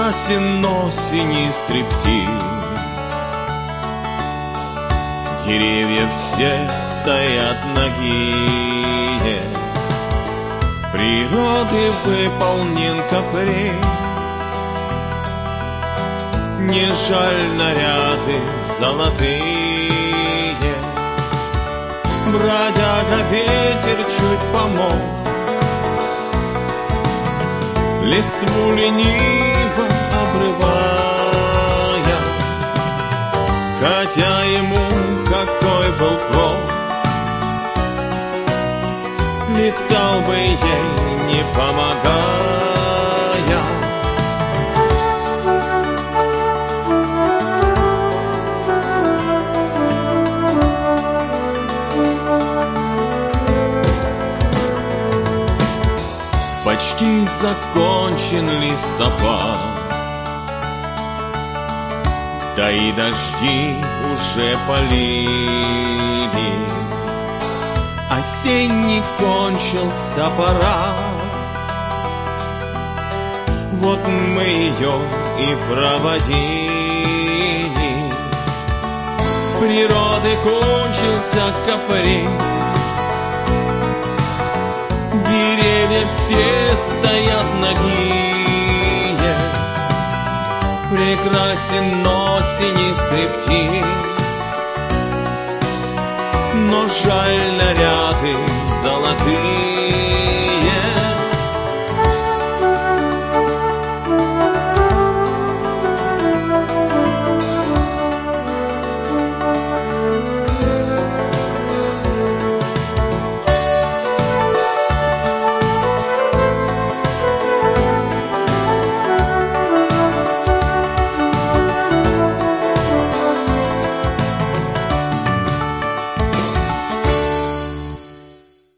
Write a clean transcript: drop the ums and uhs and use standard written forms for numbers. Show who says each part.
Speaker 1: Прекрасен, но синий стриптиз. Деревья все стоят нагие, природы выполнен каприз. Не жаль наряды золотые, бродяга ветер чуть помог, листву лениво обрывая, хотя ему какой был прок, летал бы ей, не помогая. Почти закончен листопад, да и дожди уже полили. Осенний кончился парад, вот мы ее и проводили. Природы кончился каприз, деревья все стоят нагие. Прекрасен, но синий стриптиз, но жаль наряды золотые.